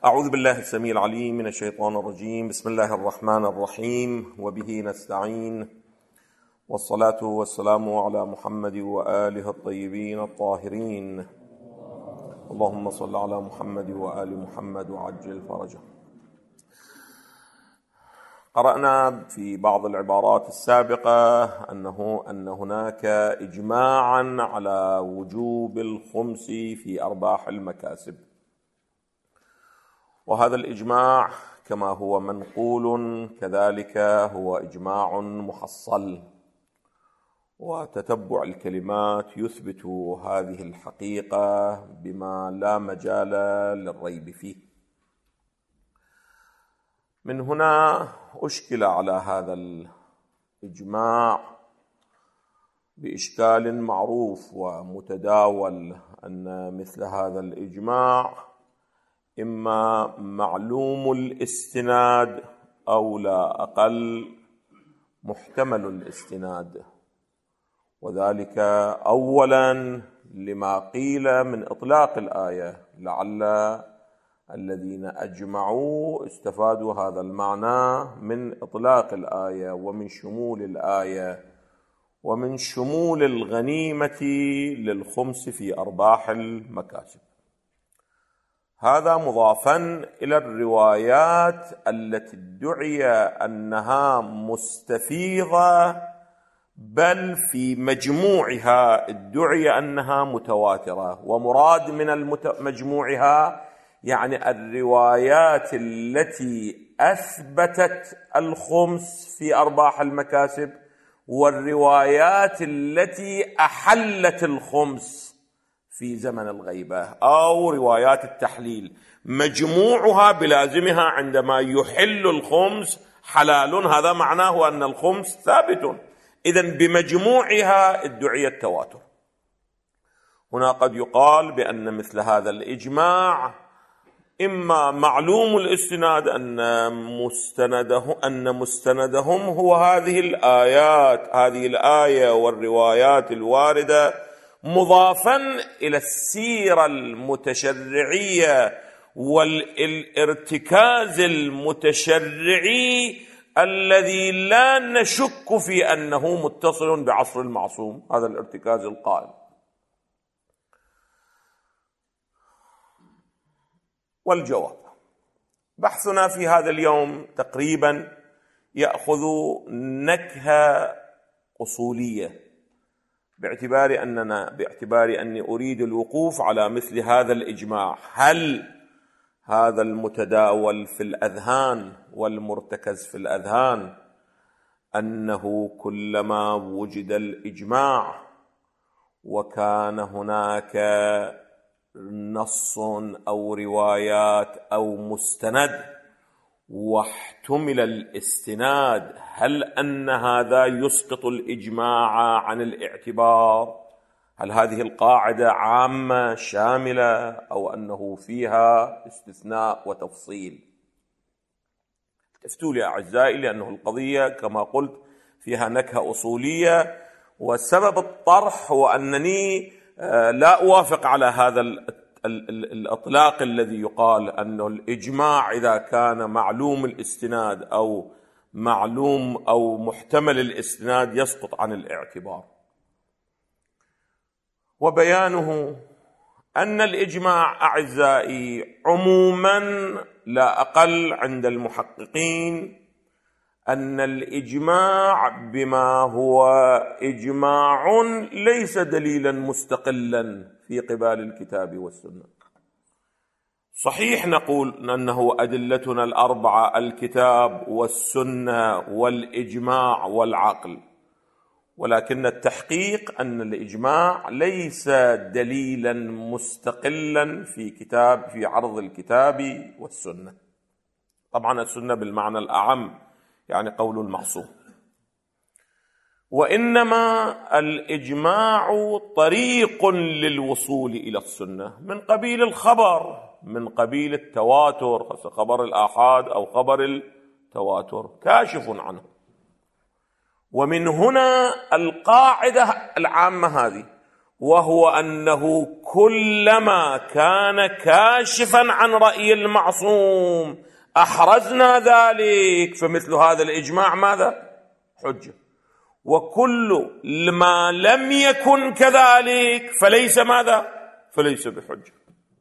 أعوذ بالله السميع العليم من الشيطان الرجيم. بسم الله الرحمن الرحيم، وبه نستعين، والصلاة والسلام على محمد وآله الطيبين الطاهرين. اللهم صل على محمد وآل محمد وعجل فرجه. قرأنا في بعض العبارات السابقة أن هناك إجماعا على وجوب الخمس في أرباح المكاسب، وهذا الإجماع كما هو منقول كذلك هو إجماع محصل، وتتبع الكلمات يثبت هذه الحقيقة بما لا مجال للريب فيه. من هنا أشكل على هذا الإجماع بإشكال معروف ومتداول أن مثل هذا الإجماع إما معلوم الاستناد أو لا أقل محتمل الاستناد، وذلك أولا لما قيل من إطلاق الآية، لعل الذين أجمعوا استفادوا هذا المعنى من إطلاق الآية ومن شمول الآية ومن شمول الغنيمة للخمس في أرباح المكاسب. هذا مضافا إلى الروايات التي ادعي أنها مستفيضة، بل في مجموعها ادعي أنها متواترة، ومراد من مجموعها يعني الروايات التي أثبتت الخمس في أرباح المكاسب والروايات التي أحلت الخمس في زمن الغيبة أو روايات التحليل. مجموعها بلازمها عندما يحل الخمس حلال، هذا معناه أن الخمس ثابت. إذن بمجموعها ادعي التواتر. هنا قد يقال بأن مثل هذا الإجماع إما معلوم الاستناد أن مستندهم هو هذه الآيات، هذه الآية والروايات الواردة، مضافا إلى السيرة المتشرعية والارتكاز المتشرعي الذي لا نشك في أنه متصل بعصر المعصوم، هذا الارتكاز القائم. والجواب، بحثنا في هذا اليوم تقريبا يأخذ نكهة أصولية، باعتبار أني أريد الوقوف على مثل هذا الإجماع. هل هذا المتداول في الأذهان والمرتكز في الأذهان أنه كلما وجد الإجماع وكان هناك نص أو روايات أو مستند واحتمل الاستناد، هل أن هذا يسقط الإجماع عن الاعتبار؟ هل هذه القاعدة عامة شاملة أو أنه فيها استثناء وتفصيل؟ افتوا لي أعزائي، لأنه القضية كما قلت فيها نكهة أصولية، وسبب الطرح هو أنني لا أوافق على هذا الإطلاق الذي يقال أنه الإجماع إذا كان معلوم الاستناد أو معلوم أو محتمل الاستناد يسقط عن الاعتبار. وبيانه أن الإجماع أعزائي عموما لا أقل عند المحققين أن الإجماع بما هو إجماع ليس دليلا مستقلا في قبال الكتاب والسنة. صحيح نقول أنه أدلتنا الأربعة الكتاب والسنة والإجماع والعقل، ولكن التحقيق أن الإجماع ليس دليلا مستقلا في عرض الكتاب والسنة. طبعا السنة بالمعنى الأعم، يعني قول المعصوم، وإنما الإجماع طريق للوصول إلى السنة من قبيل الخبر، من قبيل التواتر، خبر الآحاد أو خبر التواتر كاشف عنه. ومن هنا القاعدة العامة هذه، وهو أنه كلما كان كاشفا عن رأي المعصوم أحرزنا ذلك، فمثل هذا الإجماع ماذا؟ حجة. وكل ما لم يكن كذلك فليس ماذا؟ فليس بحجة.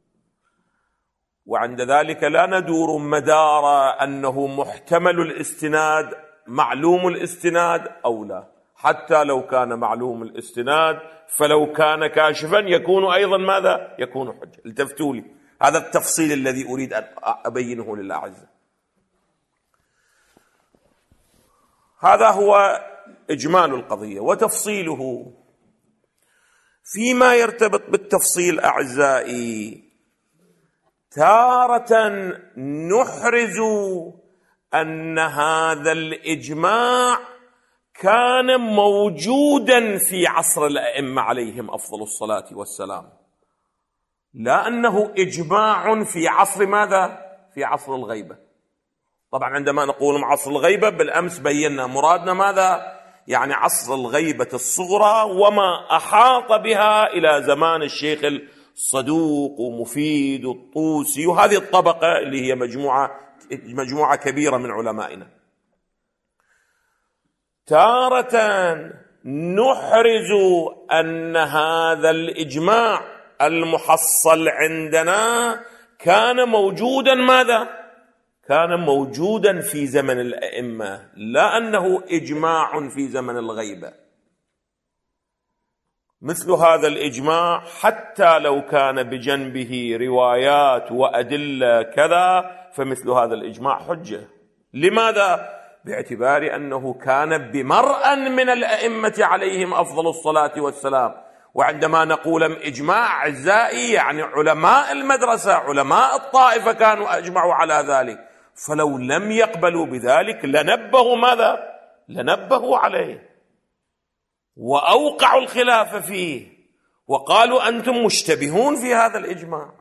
وعند ذلك لا ندور مدار أنه محتمل الاستناد معلوم الاستناد أو لا، حتى لو كان معلوم الاستناد فلو كان كاشفا يكون أيضا ماذا؟ يكون حجة. التفتوا لي، هذا التفصيل الذي أريد أن أبينه للأعزاء. هذا هو إجمال القضية. وتفصيله فيما يرتبط بالتفصيل أعزائي، تارة نحرز أن هذا الإجماع كان موجودا في عصر الأئمة عليهم أفضل الصلاة والسلام، لا أنه إجماع في عصر ماذا؟ في عصر الغيبة. طبعا عندما نقول عصر الغيبة بالأمس بينا مرادنا ماذا؟ يعني عصر الغيبة الصغرى وما أحاط بها إلى زمان الشيخ الصدوق ومفيد الطوسي وهذه الطبقة اللي هي مجموعة كبيرة من علمائنا. تارة نحرز أن هذا الإجماع المحصل عندنا كان موجودا ماذا؟ كان موجودا في زمن الأئمة، لا أنه إجماع في زمن الغيبة. مثل هذا الإجماع حتى لو كان بجنبه روايات وأدلة كذا فمثل هذا الإجماع حجة. لماذا؟ باعتبار أنه كان بمرأ من الأئمة عليهم أفضل الصلاة والسلام. وعندما نقول إجماع أعزائي يعني علماء المدرسة علماء الطائفة كانوا أجمعوا على ذلك، فلو لم يقبلوا بذلك لنبهوا ماذا؟ لنبهوا عليه وأوقعوا الخلاف فيه وقالوا أنتم مشتبهون في هذا الإجماع.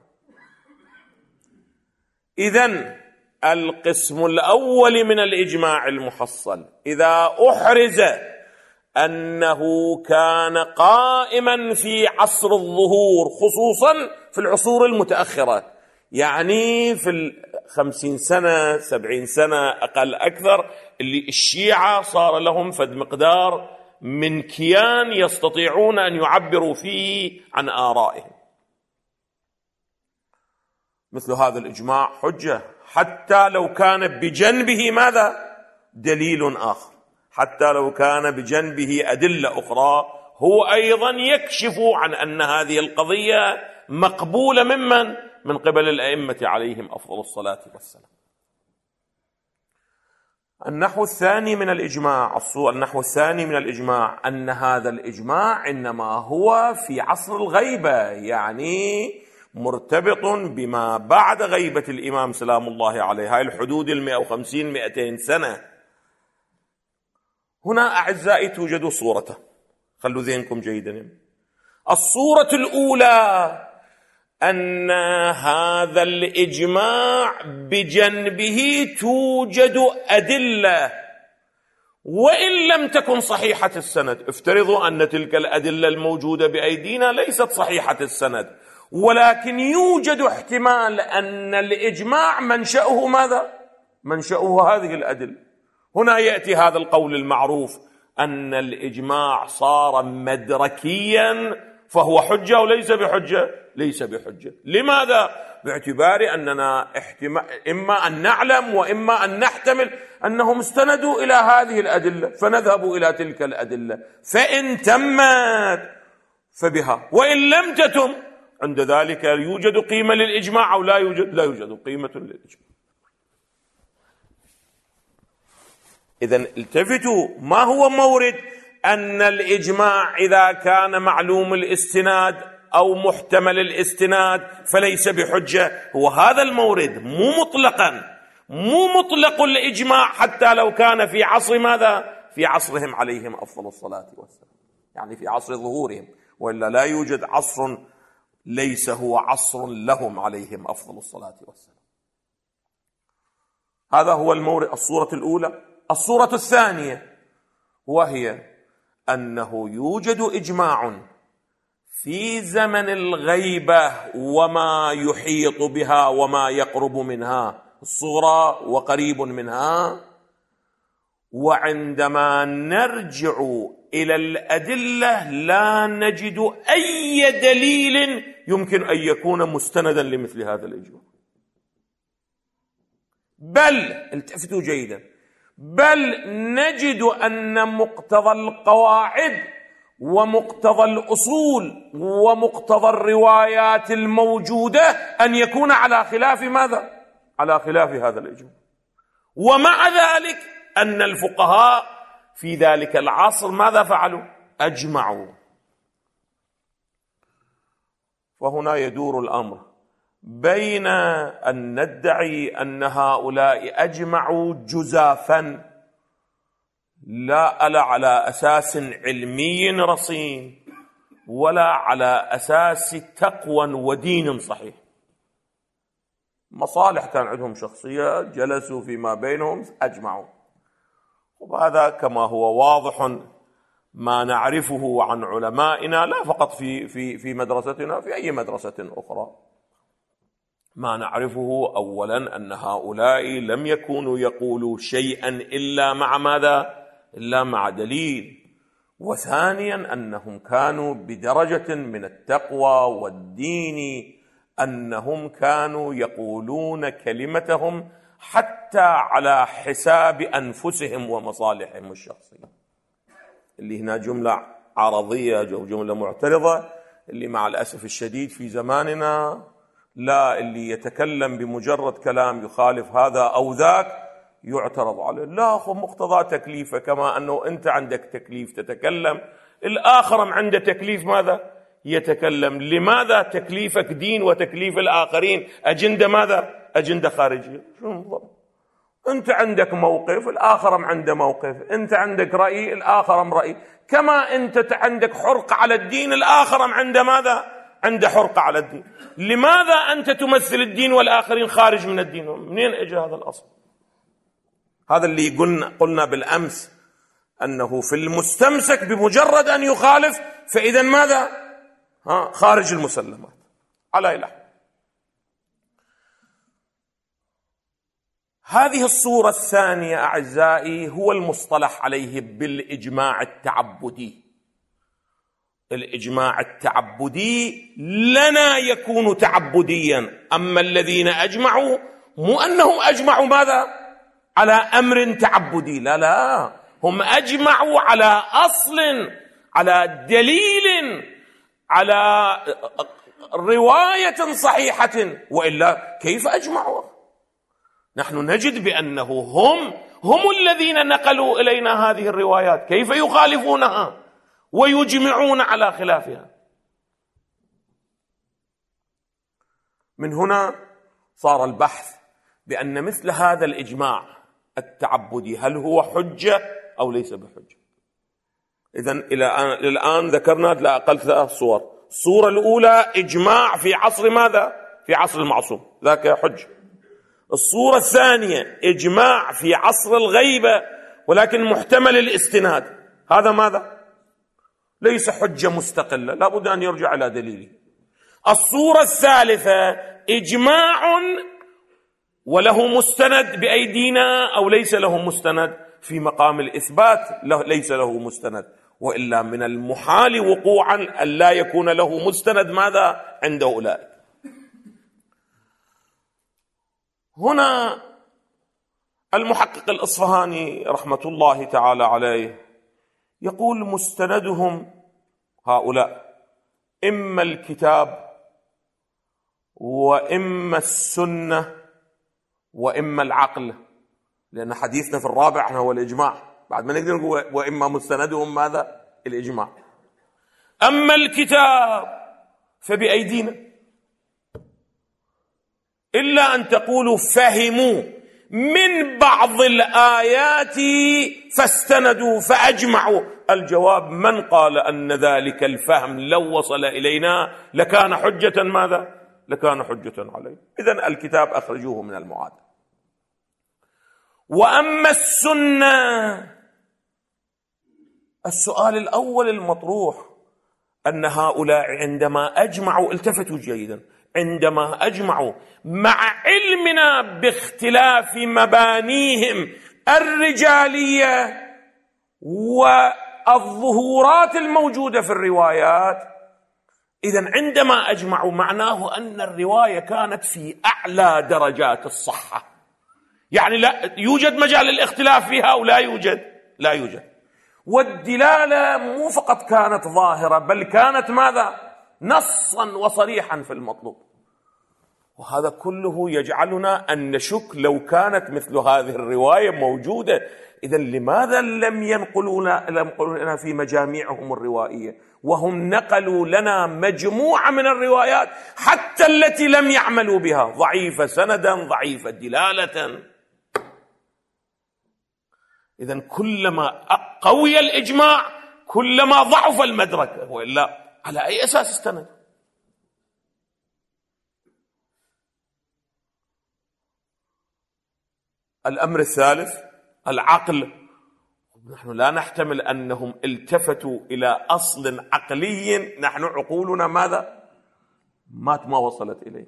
إذن القسم الأول من الإجماع المحصل إذا أحرز أنه كان قائما في عصر الظهور، خصوصا في العصور المتأخرة، يعني في 50 سنة 70 سنة أقل أكثر، اللي الشيعة صار لهم فد مقدار من كيان يستطيعون أن يعبروا فيه عن آرائهم. مثل هذا الإجماع حجة حتى لو كان بجنبه ماذا؟ دليل آخر، حتى لو كان بجنبه أدلة أخرى هو أيضا يكشف عن أن هذه القضية مقبولة من قبل الأئمة عليهم أفضل الصلاة والسلام. النحو الثاني من الإجماع أن هذا الإجماع إنما هو في عصر الغيبة، يعني مرتبط بما بعد غيبة الإمام سلام الله عليه، هاي الحدود 150-200 سنة. هنا أعزائي توجد صورته، خلوا ذهنكم جيدا. الصورة الأولى أن هذا الإجماع بجنبه توجد أدلة وإن لم تكن صحيحة السند. افترضوا أن تلك الأدلة الموجودة بأيدينا ليست صحيحة السند، ولكن يوجد احتمال أن الإجماع منشأه ماذا؟ منشأه هذه الأدلة. هنا يأتي هذا القول المعروف أن الإجماع صار مدركيا فهو حجة وليس بحجة. ليس بحجة. لماذا؟ باعتبار أننا إما أن نعلم وإما أن نحتمل أنهم استندوا إلى هذه الأدلة فنذهب إلى تلك الأدلة، فإن تمت فبها وإن لم تتم عند ذلك يوجد قيمة للإجماع أو لا يوجد قيمة للإجماع. إذن التفتوا، ما هو مورد أن الإجماع إذا كان معلوم الاستناد أو محتمل الاستناد فليس بحجة؟ هو هذا المورد، مو مطلق الإجماع حتى لو كان في عصر ماذا؟ في عصرهم عليهم أفضل الصلاة والسلام، يعني في عصر ظهورهم، وإلا لا يوجد عصر ليس هو عصر لهم عليهم أفضل الصلاة والسلام. هذا هو المورد، الصورة الأولى. الصورة الثانية وهي أنه يوجد إجماع في زمن الغيبة وما يحيط بها وما يقرب منها الصغرى وقريب منها، وعندما نرجع إلى الأدلة لا نجد أي دليل يمكن أن يكون مستندا لمثل هذا الإجماع. بل التفتوا جيدا، بل نجد أن مقتضى القواعد ومقتضى الأصول ومقتضى الروايات الموجودة أن يكون على خلاف ماذا؟ على خلاف هذا الإجماع. ومع ذلك أن الفقهاء في ذلك العصر ماذا فعلوا؟ أجمعوا. وهنا يدور الأمر بين أن ندعي أن هؤلاء أجمعوا جزافا لا على أساس علمي رصين ولا على أساس تقوى ودين صحيح، مصالح كان عندهم شخصية، جلسوا فيما بينهم أجمعوا. وهذا كما هو واضح ما نعرفه عن علمائنا، لا فقط في مدرستنا، في أي مدرسة أخرى. ما نعرفه أولا أن هؤلاء لم يكونوا يقولوا شيئا إلا مع ماذا؟ إلا مع دليل. وثانيا أنهم كانوا بدرجة من التقوى والدين أنهم كانوا يقولون كلمتهم حتى على حساب أنفسهم ومصالحهم الشخصية. اللي هنا جملة عرضية أو جملة معترضة، اللي مع الأسف الشديد في زماننا لا، اللي يتكلم بمجرد كلام يخالف هذا أو ذاك يعترض عليه. لا، خذ مقتضى تكليفه، كما أنه أنت عندك تكليف تتكلم، الآخر عنده تكليف ماذا؟ يتكلم. لماذا تكليفك دين وتكليف الآخرين أجندة ماذا؟ أجندة خارجية. شو بالضبط؟ أنت عندك موقف، الآخر عنده موقف، أنت عندك رأي، الآخر رأي. كما أنت عندك حرقة على الدين، الآخر عنده ماذا؟ عنده حرقة على الدين. لماذا أنت تمثل الدين والآخرين خارج من الدين؟ منين أجى هذا الأصل؟ هذا اللي قلنا بالأمس أنه في المستمسك بمجرد أن يخالف فإذا ماذا؟ خارج المسلمات على إله. هذه الصورة الثانية أعزائي هو المصطلح عليه بالإجماع التعبدي. الإجماع التعبدي لنا يكون تعبديا، أما الذين أجمعوا مو أنهم أجمعوا ماذا؟ على أمر تعبدي، لا، هم أجمعوا على أصل، على دليل، على رواية صحيحة، وإلا كيف أجمعوا؟ نحن نجد بأنه هم الذين نقلوا إلينا هذه الروايات، كيف يخالفونها ويجمعون على خلافها؟ من هنا صار البحث بأن مثل هذا الإجماع التعبدي هل هو حجة أو ليس بحجة. إذن إلى الآن ذكرنا لا أقل 3 صور. الصورة الأولى إجماع في عصر ماذا؟ في عصر المعصوم، ذاك حجة. الصورة الثانية إجماع في عصر الغيبة ولكن محتمل الاستناد، هذا ماذا؟ ليس حجة مستقلة، لابد أن يرجع إلى دليله. الصورة الثالثة إجماع وله مستند بأيدينا أو ليس له مستند، في مقام الإثبات ليس له مستند، وإلا من المحال وقوعا أن لا يكون له مستند ماذا؟ عند أولئك. هنا المحقق الإصفهاني رحمة الله تعالى عليه يقول مستندهم هؤلاء إما الكتاب وإما السنة وإما العقل، لأن حديثنا في الرابع هو الإجماع، بعد ما نقدر نقول وإما مستندهم ماذا؟ الإجماع. أما الكتاب فبأيدينا، إلا أن تقولوا فهموا من بعض الآيات فاستندوا فأجمعوا. الجواب من قال أن ذلك الفهم لو وصل إلينا لكان حجة ماذا؟ لكان حجة عليه. إذن الكتاب أخرجوه من المعادلة. وأما السنة، السؤال الأول المطروح أن هؤلاء عندما أجمعوا، التفتوا جيدا، عندما أجمعوا مع علمنا باختلاف مبانيهم الرجالية والظهورات الموجودة في الروايات، إذن عندما أجمعوا معناه أن الرواية كانت في أعلى درجات الصحة، يعني لا يوجد مجال للاختلاف فيها أو لا يوجد، لا يوجد. والدلالة مو فقط كانت ظاهرة، بل كانت ماذا؟ نصا وصريحا في المطلوب. وهذا كله يجعلنا أن نشك لو كانت مثل هذه الرواية موجودة، إذن لماذا لم ينقلوا لنا في مجاميعهم الروائية، وهم نقلوا لنا مجموعة من الروايات حتى التي لم يعملوا بها، ضعيفة سندا، ضعيفة دلالة. إذن كلما قوي الإجماع كلما ضعف المدرك، وإلا على أي أساس استند؟ الأمر الثالث العقل. نحن لا نحتمل أنهم التفتوا إلى أصل عقلي نحن عقولنا ماذا؟ ما وصلت إليه.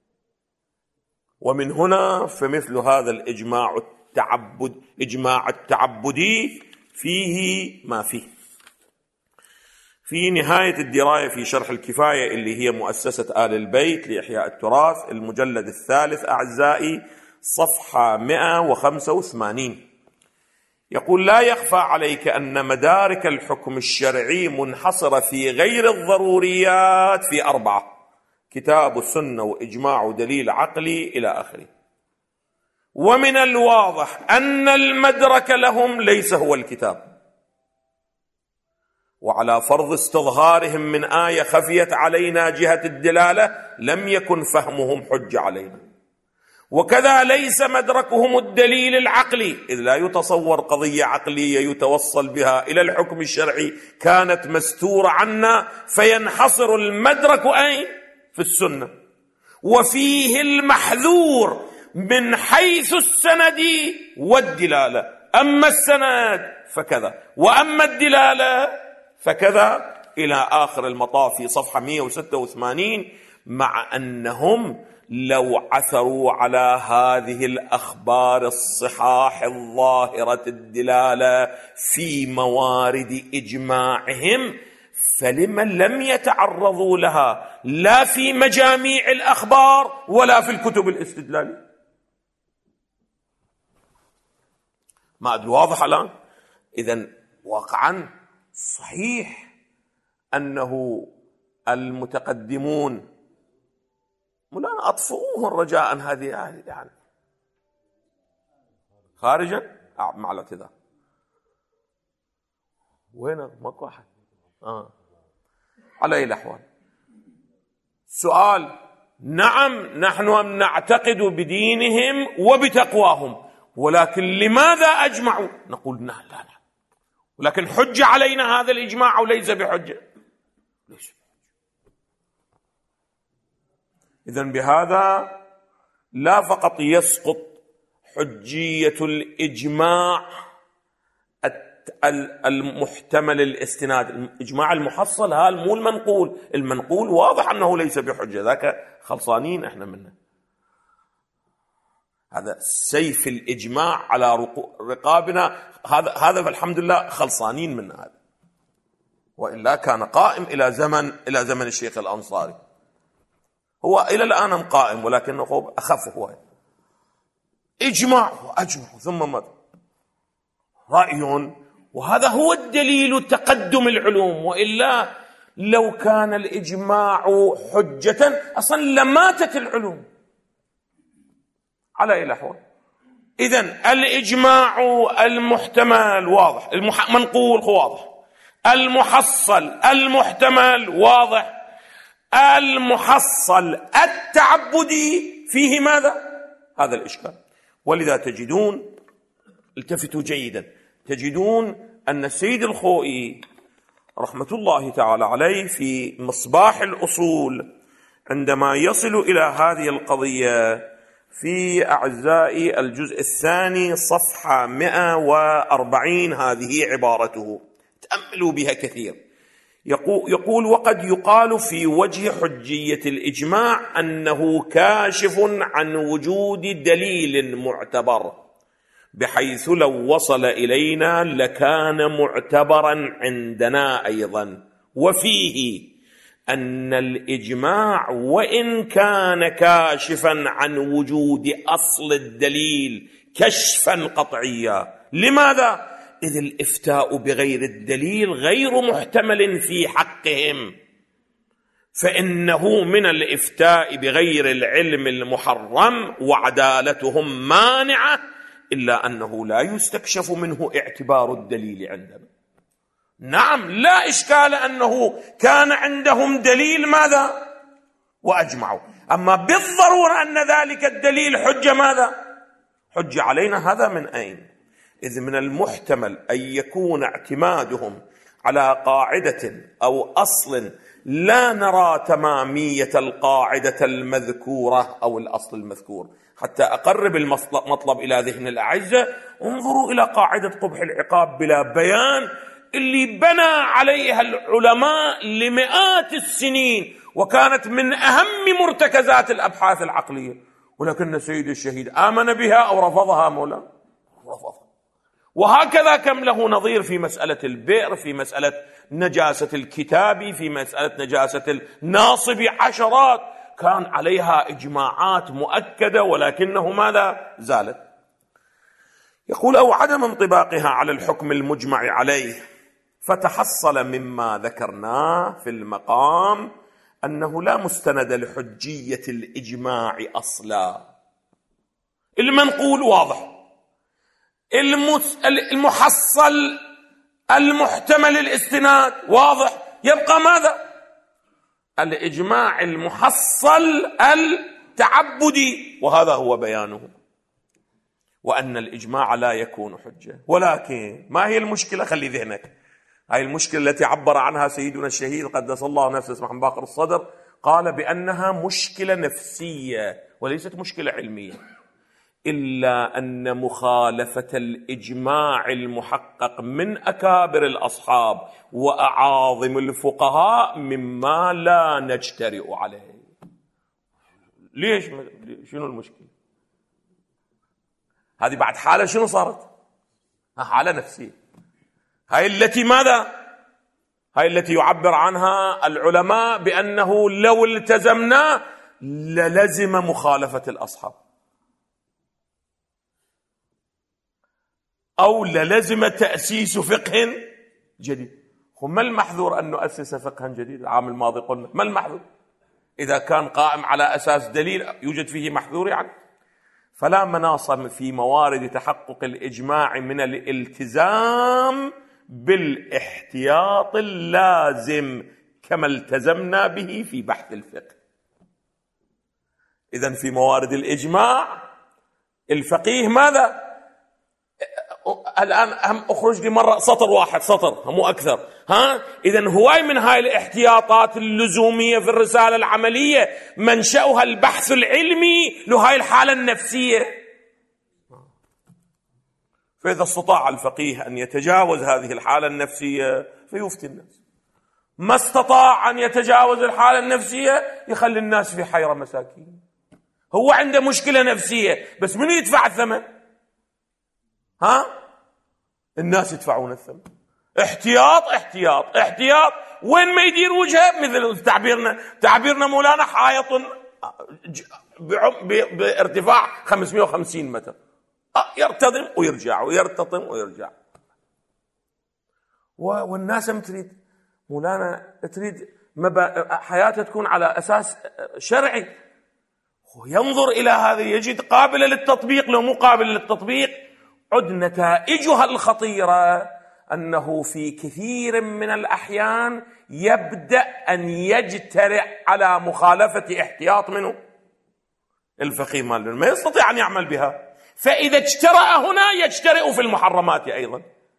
ومن هنا فمثل هذا الإجماع التعبدي فيه ما فيه. في نهاية الدراية في شرح الكفاية اللي هي مؤسسة آل البيت لإحياء التراث، المجلد الثالث أعزائي، صفحة 185، يقول: لا يخفى عليك أن مدارك الحكم الشرعي منحصرة في غير الضروريات في 4: كتاب السنة وإجماع ودليل عقلي إلى آخره. ومن الواضح أن المدرك لهم ليس هو الكتاب، وعلى فرض استظهارهم من آية خفيت علينا جهة الدلالة لم يكن فهمهم حجة علينا. وكذا ليس مدركهم الدليل العقلي، إذ لا يتصور قضية عقلية يتوصل بها إلى الحكم الشرعي كانت مستورة عنا، فينحصر المدرك أين؟ في السنة. وفيه المحذور من حيث السند والدلالة، أما السند فكذا وأما الدلالة فكذا، إلى آخر المطاف في صفحة 186. مع أنهم لو عثروا على هذه الأخبار الصحاح الظاهرة الدلالة في موارد إجماعهم، فلمن لم يتعرضوا لها لا في مجاميع الأخبار ولا في الكتب الاستدلالية؟ ما أدري واضح الآن؟ إذن واقعا صحيح أنه المتقدمون مولانا أطفئوه رجاء هذه يعني خارجا مع الاعتذار. وين ماكو أحد؟ على أي الأحوال سؤال: نعم نحن نعتقد بدينهم وبتقواهم، ولكن لماذا أجمعوا؟ نقول لا، ولكن حجة علينا هذا الإجماع وليس بحجة. ليش؟ إذن بهذا لا فقط يسقط حجية الإجماع المحتمل الاستناد، الإجماع المحصل هذا مو المنقول، المنقول واضح أنه ليس بحجة، ذاك خلصانين إحنا منه. هذا سيف الإجماع على رقابنا، هذا فالحمد لله خلصانين من هذا، وإلا كان قائم إلى زمن الشيخ الأنصاري. هو إلى الآن قائم ولكنه أخف. هو إجماع ثم ماذا؟ رأي، وهذا هو الدليل تقدم العلوم، وإلا لو كان الإجماع حجة أصلا لماتت العلوم على أي الأحوال. إذن الإجماع المحتمل واضح، المنقول واضح، المحصل المحتمل واضح، المحصل التعبدي فيه ماذا؟ هذا الإشكال. ولذا تجدون، التفتوا جيدا، تجدون أن السيد الخوئي رحمة الله تعالى عليه في مصباح الأصول عندما يصل إلى هذه القضية في أعزائي الجزء الثاني صفحة 140، هذه عبارته تأملوا بها كثير. يقول وقد يقال في وجه حجية الإجماع أنه كاشف عن وجود دليل معتبر، بحيث لو وصل إلينا لكان معتبرا عندنا أيضا. وفيه أن الإجماع وإن كان كاشفا عن وجود أصل الدليل كشفا قطعيا. لماذا؟ إذ الإفتاء بغير الدليل غير محتمل في حقهم، فإنه من الإفتاء بغير العلم المحرم وعدالتهم مانعة، إلا أنه لا يستكشف منه اعتبار الدليل عندنا. نعم، لا إشكال أنه كان عندهم دليل ماذا؟ وأجمعوا. أما بالضرورة أن ذلك الدليل حجة ماذا؟ حجة علينا. هذا من أين؟ إذ من المحتمل أن يكون اعتمادهم على قاعدة أو أصل لا نرى تمامية القاعدة المذكورة أو الأصل المذكور. حتى أقرب المطلب إلى ذهن الأعزة، انظروا إلى قاعدة قبح العقاب بلا بيان اللي بنى عليها العلماء لمئات السنين، وكانت من أهم مرتكزات الأبحاث العقلية، ولكن سيد الشهيد آمن بها أو رفضها مولانا؟ رفضها. وهكذا كم له نظير في مسألة البئر، في مسألة نجاسة الكتاب، في مسألة نجاسة الناصب، عشرات كان عليها إجماعات مؤكدة، ولكنه ماذا؟ زالت. يقول أو عدم انطباقها على الحكم المجمع عليه، فتحصل مما ذكرناه في المقام أنه لا مستند لحجية الإجماع أصلا. المنقول واضح، المحصل المحتمل الاستناد واضح، يبقى ماذا؟ الإجماع المحصل التعبدي، وهذا هو بيانه، وأن الإجماع لا يكون حجة. ولكن ما هي المشكلة؟ خلي ذهنك، هاي المشكلة التي عبر عنها سيدنا الشهيد قدس الله نفسه اسمه باقر الصدر، قال بأنها مشكلة نفسية وليست مشكلة علمية، إلا أن مخالفة الإجماع المحقق من أكابر الأصحاب وأعاظم الفقهاء مما لا نجترئ عليه. ليش؟ شنو المشكلة؟ هذه بعد حالة شنو صارت؟ حالة نفسية. هاي التي ماذا؟ هاي التي يعبر عنها العلماء بأنه لو التزمنا للزم مخالفة الأصحاب، أو للزم تأسيس فقه جديد. ما المحذور أن نؤسس فقها جديد؟ العام الماضي قلنا ما المحذور؟ إذا كان قائم على أساس دليل يوجد فيه محذور يعني. فلا مناص في موارد تحقق الإجماع من الالتزام بالاحتياط اللازم كما التزمنا به في بحث الفقه. إذن في موارد الإجماع الفقيه ماذا؟ الآن هم أخرج لي مرة سطر واحد، سطر مو أكثر. إذن هواي من هاي الاحتياطات اللزومية في الرسالة العملية منشأها البحث العلمي لهاي الحالة النفسية. فإذا استطاع الفقيه أن يتجاوز هذه الحالة النفسية فيفتي الناس، ما استطاع أن يتجاوز الحالة النفسية يخلي الناس في حيرة مساكين. هو عنده مشكلة نفسية، بس من يدفع الثمن؟ الناس يدفعون الثمن. احتياط احتياط احتياط، وين ما يدير وجهه مثل تعبيرنا مولانا حائط بارتفاع 550 متر، يرتطم ويرجع ويرتطم ويرجع. والناس تريد مولانا، تريد حياته تكون على أساس شرعي، وينظر إلى هذا يجد قابلة للتطبيق. لو مو قابل للتطبيق عد نتائجها الخطيرة أنه في كثير من الأحيان يبدأ أن يجترئ على مخالفة احتياط منه الفقيه مال، ما يستطيع أن يعمل بها. فإذا اجترأ هنا يجترئ في المحرمات أيضا.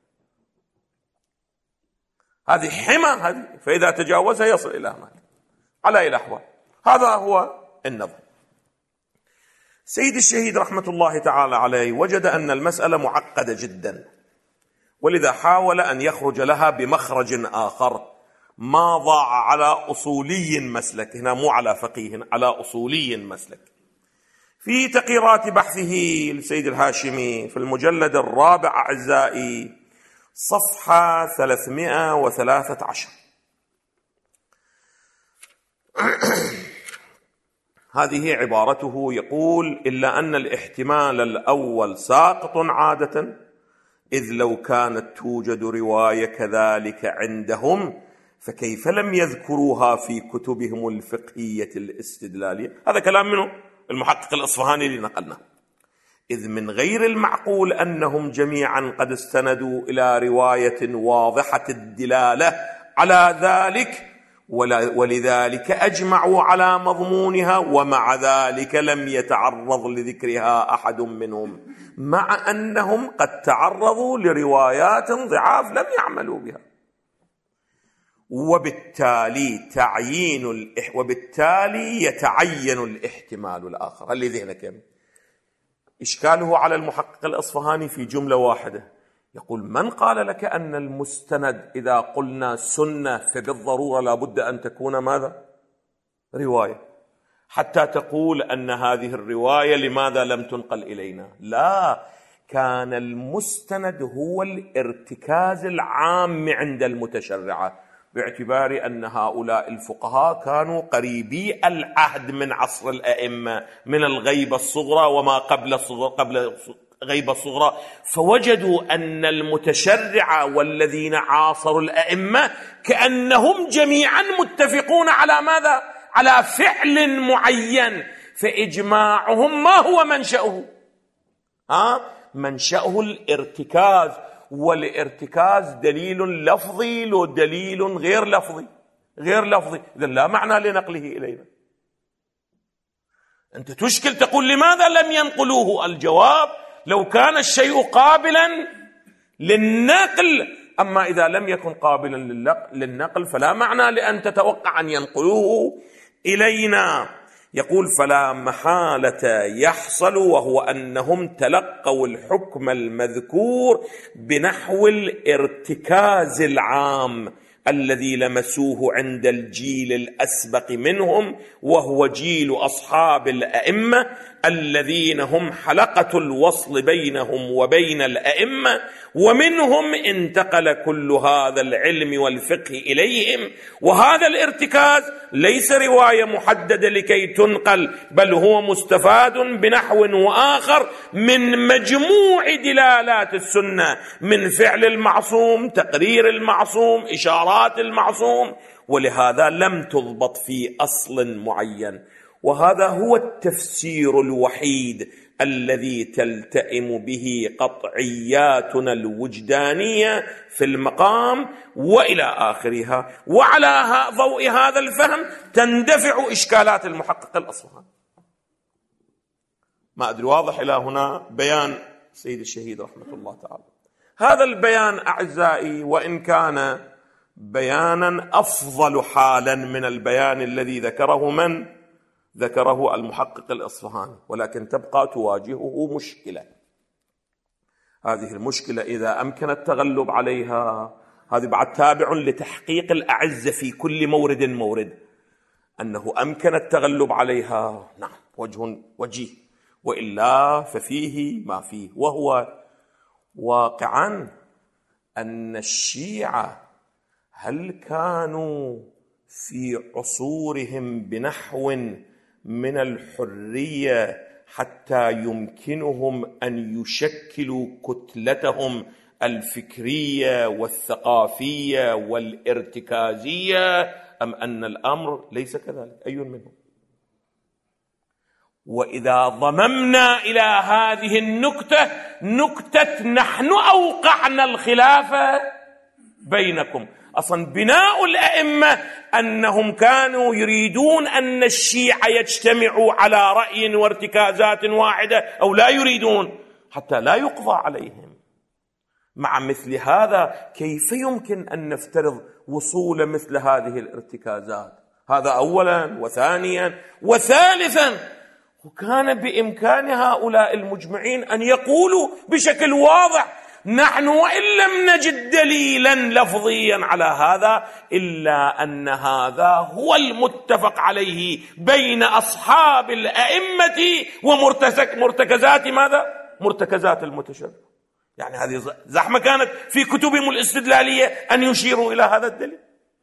هذه حمى هذه، فإذا تجاوزها يصل إلى مال على أي الأحوال. هذا هو النظر. سيد الشهيد رحمة الله تعالى عليه وجد أن المسألة معقدة جدا، ولذا حاول أن يخرج لها بمخرج آخر، ما ضاع على أصولي مسلك، هنا مو على فقيه، على أصولي مسلك. في تقريرات بحثه للسيد الهاشمي في المجلد الرابع أعزائي صفحة 313 هذه عبارته، يقول: إلا أن الاحتمال الأول ساقط عادة، إذ لو كانت توجد رواية كذلك عندهم فكيف لم يذكروها في كتبهم الفقهية الاستدلالية. هذا كلام منه المحقق الأصفهاني اللي نقلنا. إذ من غير المعقول أنهم جميعا قد استندوا إلى رواية واضحة الدلالة على ذلك، ولذلك أجمعوا على مضمونها، ومع ذلك لم يتعرض لذكرها أحد منهم، مع أنهم قد تعرضوا لروايات ضعاف لم يعملوا بها. وبالتالي يتعين الاحتمال الآخر. هل ذهنك إشكاله على المحقق الأصفهاني في جملة واحدة، يقول: من قال لك أن المستند إذا قلنا سنة فبالضرورة لا بد أن تكون ماذا؟ رواية، حتى تقول أن هذه الرواية لماذا لم تنقل إلينا؟ لا، كان المستند هو الارتكاز العام عند المتشرعة، باعتبار أن هؤلاء الفقهاء كانوا قريبي العهد من عصر الأئمة، من الغيبة الصغرى وما قبل غيبة الصغرى، فوجدوا أن المتشرع والذين عاصروا الأئمة كأنهم جميعا متفقون على ماذا؟ على فعل معين، فإجماعهم ما هو منشأه؟ منشأه الارتكاز، والارتكاز دليل لفظي له دليل غير لفظي، إذن لا معنى لنقله إلينا. أنت تشكل تقول لماذا لم ينقلوه؟ الجواب: لو كان الشيء قابلا للنقل، أما إذا لم يكن قابلا للنقل فلا معنى لأن تتوقع أن ينقلوه إلينا. يقول: فلا محالة يحصل، وهو أنهم تلقوا الحكم المذكور بنحو الارتكاز العام الذي لمسوه عند الجيل الأسبق منهم، وهو جيل أصحاب الأئمة الذين هم حلقة الوصل بينهم وبين الأئمة، ومنهم انتقل كل هذا العلم والفقه إليهم. وهذا الارتكاز ليس رواية محددة لكي تنقل، بل هو مستفاد بنحو وآخر من مجموع دلالات السنة، من فعل المعصوم، تقرير المعصوم، إشارات المعصوم، ولهذا لم تضبط في أصل معين. وهذا هو التفسير الوحيد الذي تلتئم به قطعياتنا الوجدانية في المقام وإلى آخرها، وعلى ضوء هذا الفهم تندفع إشكالات المحقق الأصفهاني. ما أدري واضح إلى هنا بيان سيد الشهيد رحمة الله تعالى. هذا البيان أعزائي وإن كان بيانا أفضل حالا من البيان الذي ذكره المحقق الأصفهاني، ولكن تبقى تواجهه مشكلة. هذه المشكلة إذا أمكن التغلب عليها، هذه بعد تابع لتحقيق الأعزة في كل مورد، أنه أمكن التغلب عليها، نعم، وجيه، وإلا ففيه ما فيه. وهو واقعا أن الشيعة هل كانوا في عصورهم بنحو من الحرية حتى يمكنهم أن يشكلوا كتلتهم الفكرية والثقافية والارتكازية، أم أن الأمر ليس كذلك؟ أي منهم؟ وإذا ضممنا إلى هذه نكتة نحن أوقعنا الخلافة بينكم. أصلا بناء الأئمة أنهم كانوا يريدون أن الشيعة يجتمعوا على رأي وارتكازات واحدة، أو لا يريدون، حتى لا يقضى عليهم. مع مثل هذا كيف يمكن أن نفترض وصول مثل هذه الارتكازات؟ هذا أولا، وثانيا وثالثا، وكان بإمكان هؤلاء المجمعين أن يقولوا بشكل واضح: نحن وإن لم نجد دليلا لفظيا على هذا إلا أن هذا هو المتفق عليه بين أصحاب الأئمة ومرتكزات ماذا؟ مرتكزات المتشبه. يعني هذه زحمة كانت في كتبهم الاستدلالية أن يشيروا إلى هذا الدليل.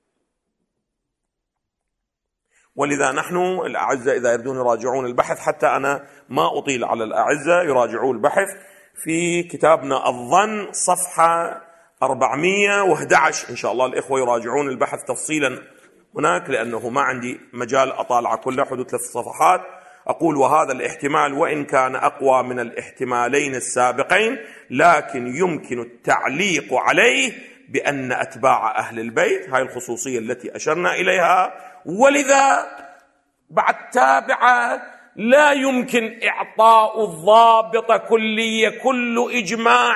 ولذا نحن الأعزة إذا يريدون يراجعون البحث، حتى أنا ما أطيل على الأعزة، يراجعوا البحث في كتابنا الظن صفحة 411 إن شاء الله. الإخوة يراجعون البحث تفصيلا هناك، لأنه ما عندي مجال أطالع كله، حدود 3 صفحات. أقول: وهذا الاحتمال وإن كان أقوى من الاحتمالين السابقين، لكن يمكن التعليق عليه بأن أتباع أهل البيت، هاي الخصوصية التي أشرنا إليها، ولذا بعد تابعة لا يمكن إعطاء الضابط كلية كل إجماع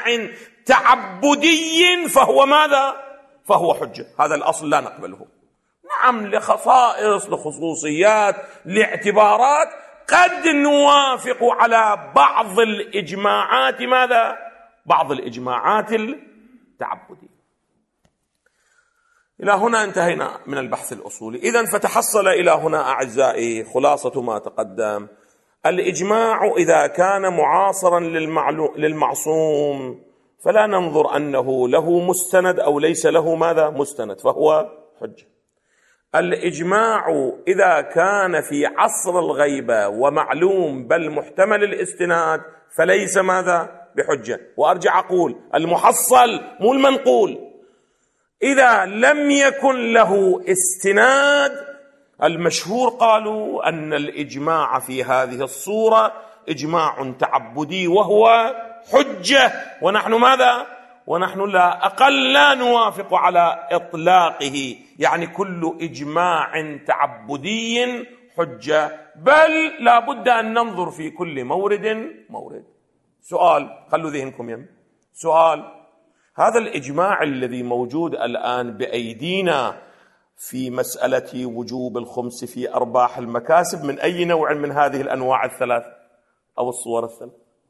تعبدي فهو ماذا؟ فهو حجة. هذا الأصل لا نقبله. نعم لخصائص، لخصوصيات، لاعتبارات قد نوافق على بعض الإجماعات ماذا؟ بعض الإجماعات التعبدية. إلى هنا انتهينا من البحث الأصولي. إذن فتحصل إلى هنا أعزائي خلاصة ما تقدم: الإجماع إذا كان معاصرا للمعصوم فلا ننظر أنه له مستند أو ليس له ماذا؟ مستند، فهو حجة. الإجماع إذا كان في عصر الغيبة ومعلوم بل محتمل الاستناد فليس ماذا؟ بحجة. وأرجع أقول: المحصل مو المنقول. إذا لم يكن له استناد، المشهور قالوا أن الإجماع في هذه الصورة إجماع تعبدي وهو حجة، ونحن ماذا؟ ونحن لا أقل لا نوافق على إطلاقه، يعني كل إجماع تعبدي حجة، بل لا بد أن ننظر في كل مورد. سؤال، خلوا ذهنكم يم. سؤال: هذا الإجماع الذي موجود الآن بأيدينا في مسألة وجوب الخمس في أرباح المكاسب من أي نوع من هذه الأنواع الثلاث أو الصور الثلاث؟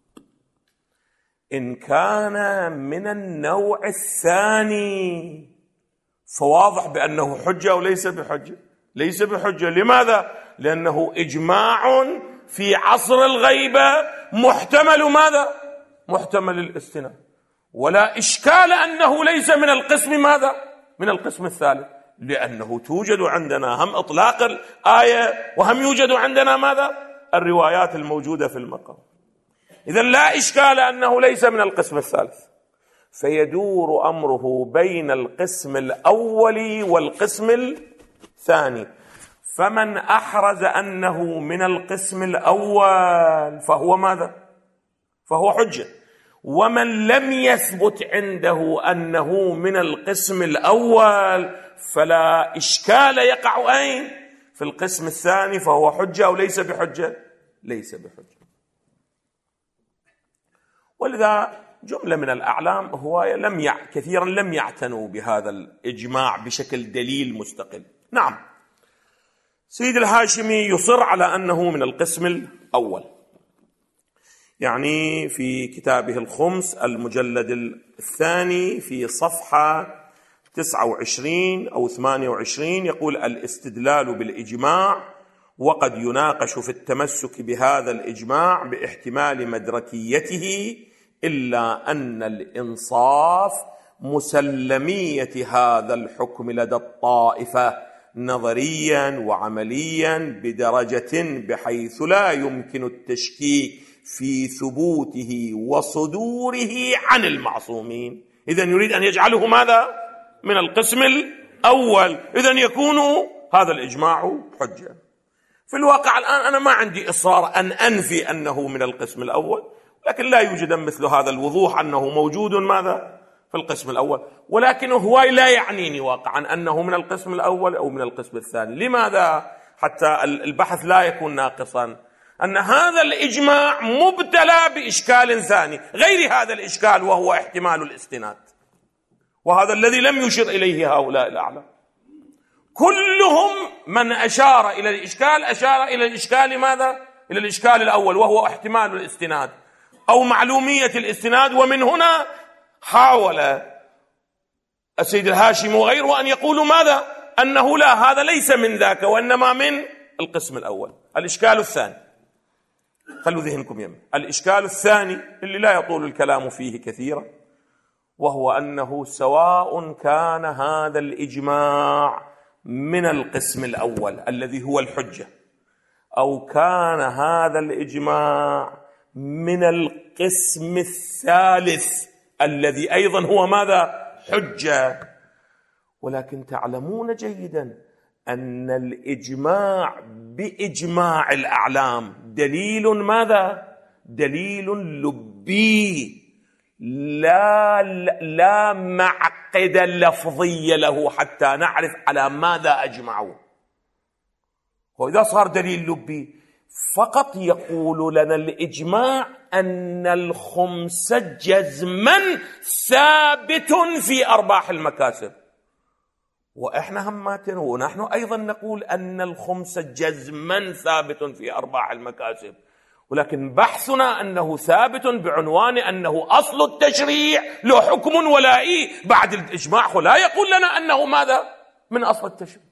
إن كان من النوع الثاني فواضح بأنه حجة وليس بحجة. ليس بحجة. لماذا؟ لأنه إجماع في عصر الغيبة محتمل ماذا؟ محتمل الاستناد. ولا إشكال أنه ليس من القسم ماذا؟ من القسم الثالث، لأنه توجد عندنا هم إطلاق الآية وهم يوجد عندنا ماذا؟ الروايات الموجودة في المقام. إذن لا إشكال أنه ليس من القسم الثالث، فيدور أمره بين القسم الأول والقسم الثاني. فمن أحرز أنه من القسم الأول فهو ماذا؟ فهو حجة. ومن لم يثبت عنده أنه من القسم الأول فلا إشكال يقع أين؟ في القسم الثاني، فهو حجة أو ليس بحجة؟ ليس بحجة. ولذا جملة من الأعلام كثيرا لم يعتنوا بهذا الإجماع بشكل دليل مستقل. نعم، سيد الهاشمي يصر على أنه من القسم الأول، يعني في كتابه الخمس المجلد الثاني في صفحة 29 أو 28 يقول: الاستدلال بالإجماع وقد يناقش في التمسك بهذا الإجماع باحتمال مدركيته، إلا أن الإنصاف مسلمية هذا الحكم لدى الطائفة نظريا وعمليا بدرجة بحيث لا يمكن التشكيك في ثبوته وصدوره عن المعصومين. إذن يريد أن يجعله ماذا؟ من القسم الأول. إذن يكون هذا الإجماع حجة. في الواقع الآن أنا ما عندي إصرار أن أنفي أنه من القسم الأول، لكن لا يوجد مثل هذا الوضوح أنه موجود ماذا؟ في القسم الأول. ولكن هو لا يعنيني واقعا أنه من القسم الأول أو من القسم الثاني. لماذا؟ حتى البحث لا يكون ناقصا، أن هذا الإجماع مبتلى بإشكال ثاني غير هذا الإشكال، وهو احتمال الاستناد، وهذا الذي لم يشر إليه هؤلاء الأعلام. كلهم من أشار إلى الإشكال أشار إلى الإشكال ماذا؟ إلى الإشكال الأول، وهو احتمال الاستناد أو معلومية الاستناد. ومن هنا حاول السيد الهاشمي وغيره أن يقولوا ماذا؟ أنه لا، هذا ليس من ذاك وإنما من القسم الأول. الإشكال الثاني، خلوا ذهنكم يمين، الإشكال الثاني اللي لا يطول الكلام فيه كثيرا، وهو أنه سواء كان هذا الإجماع من القسم الأول الذي هو الحجة، أو كان هذا الإجماع من القسم الثالث الذي أيضا هو ماذا؟ حجة. ولكن تعلمون جيدا أن الإجماع بإجماع الأعلام دليل ماذا؟ دليل لبي، لا معقد لفظي له حتى نعرف على ماذا أجمعوا. وإذا صار دليل لبي فقط يقول لنا الإجماع أن الخمس جزما ثابت في أرباح المكاسب، وإحنا هماتنا ونحن أيضا نقول أن الخمس جزما ثابت في أرباح المكاسب، ولكن بحثنا أنه ثابت بعنوان أنه أصل التشريع له حكم ولائي بعد الإجماع، لا يقول لنا أنه ماذا؟ من أصل التشريع.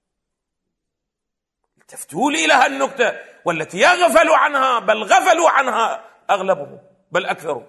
التفتوا لي إلى هالنكتة والتي يغفلوا عنها، بل غفلوا عنها أغلبهم بل أكثرهم.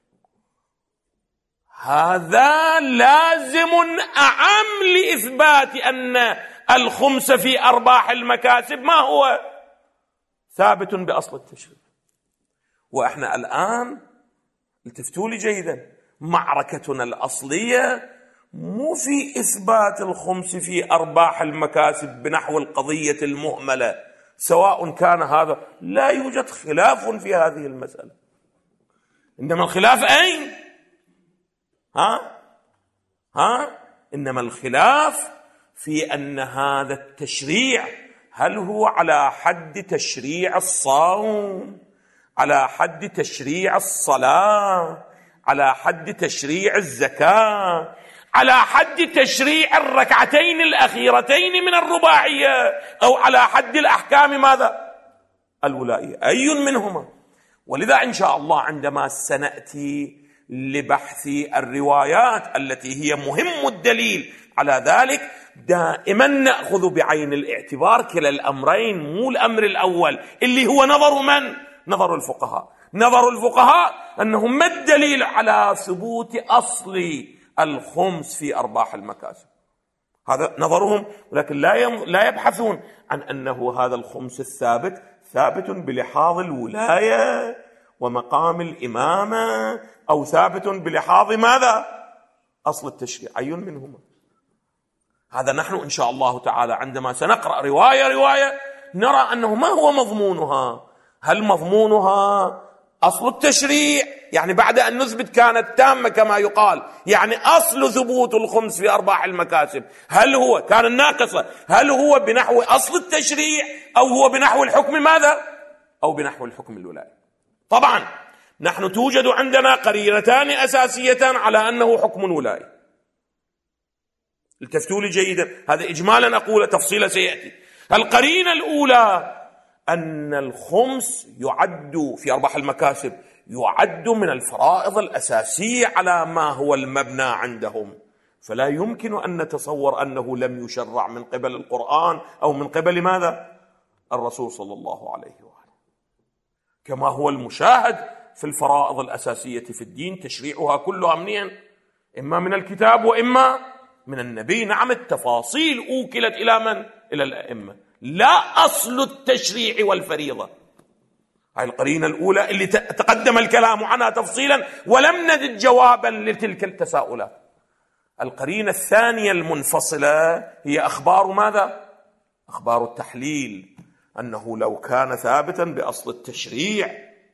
هذا لازم أعم لإثبات أن الخمس في أرباح المكاسب ما هو؟ ثابت بأصل التشريع. وإحنا الآن التفتوا لي جيدا، معركتنا الأصلية مو في إثبات الخمس في أرباح المكاسب بنحو القضية المهملة، سواء كان هذا، لا يوجد خلاف في هذه المسألة. إنما الخلاف أين؟ إنما الخلاف في أن هذا التشريع هل هو على حد تشريع الصوم، على حد تشريع الصلاة، على حد تشريع الزكاة، على حد تشريع الركعتين الأخيرتين من الرباعية، أو على حد الأحكام ماذا؟ الولائية، أي منهما؟ ولذا إن شاء الله عندما سنأتي لبحث الروايات التي هي مهم الدليل على ذلك، دائما نأخذ بعين الاعتبار كلا الأمرين، مو الأمر الأول اللي هو نظر من؟ نظر الفقهاء. نظر الفقهاء أنه ما الدليل على ثبوت أصل الخمس في أرباح المكاسب، هذا نظرهم، ولكن لا يبحثون عن أنه هذا الخمس الثابت ثابت بلحاظ الولاية ومقام الإمامة، أو ثابت بلحاظ ماذا؟ أصل التشريع، أي منهما؟ هذا نحن إن شاء الله تعالى عندما سنقرأ رواية نرى أنه ما هو مضمونها. هل مضمونها أصل التشريع، يعني بعد أن نثبت كانت تامة كما يقال، يعني أصل ثبوت الخمس في أرباح المكاسب، هل هو كان الناقصة، هل هو بنحو أصل التشريع أو هو بنحو الحكم ماذا؟ أو بنحو الحكم الولائي. طبعا نحن توجد عندنا قرينتان أساسيتان على أنه حكم ولائي. التفتوا لي جيدا، هذا إجمالا أقول، تفصيلا سيأتي. القرينة الأولى أن الخمس يعد في أرباح المكاسب، يعد من الفرائض الأساسية على ما هو المبنى عندهم، فلا يمكن أن نتصور أنه لم يشرع من قبل القرآن أو من قبل ماذا؟ الرسول صلى الله عليه وآله، كما هو المشاهد في الفرائض الأساسية في الدين، تشريعها كلها منين؟ إما من الكتاب وإما من النبي. نعم، التفاصيل أوكلت إلى من؟ إلى الأئمة، لا أصل التشريع والفريضة. هاي القرينة الأولى اللي تقدم الكلام عنها تفصيلا ولم نجد جوابا لتلك التساؤلات. القرينة الثانية المنفصلة هي أخبار ماذا؟ أخبار التحليل، أنه لو كان ثابتا بأصل التشريع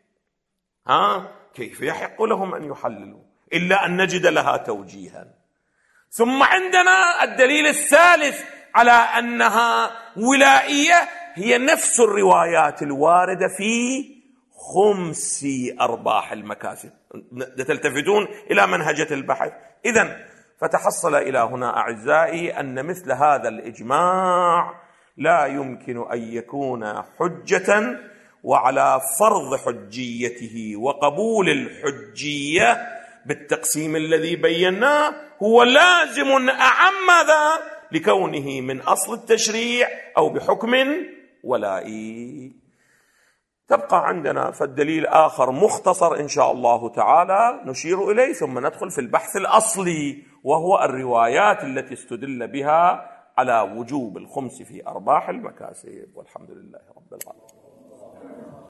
كيف يحق لهم أن يحللوا إلا أن نجد لها توجيها. ثم عندنا الدليل الثالث على أنها ولائية، هي نفس الروايات الواردة في خمس أرباح المكاسب. تلتفتون إلى منهجة البحث. إذن فتحصل إلى هنا أعزائي أن مثل هذا الإجماع لا يمكن أن يكون حجة، وعلى فرض حجيته وقبول الحجية بالتقسيم الذي بيناه هو لازم أعم ماذا؟ لكونه من أصل التشريع أو بحكم ولائي. تبقى عندنا فالدليل آخر مختصر إن شاء الله تعالى نشير إليه، ثم ندخل في البحث الأصلي، وهو الروايات التي استدل بها على وجوب الخمس في أرباح المكاسب. والحمد لله رب العالمين.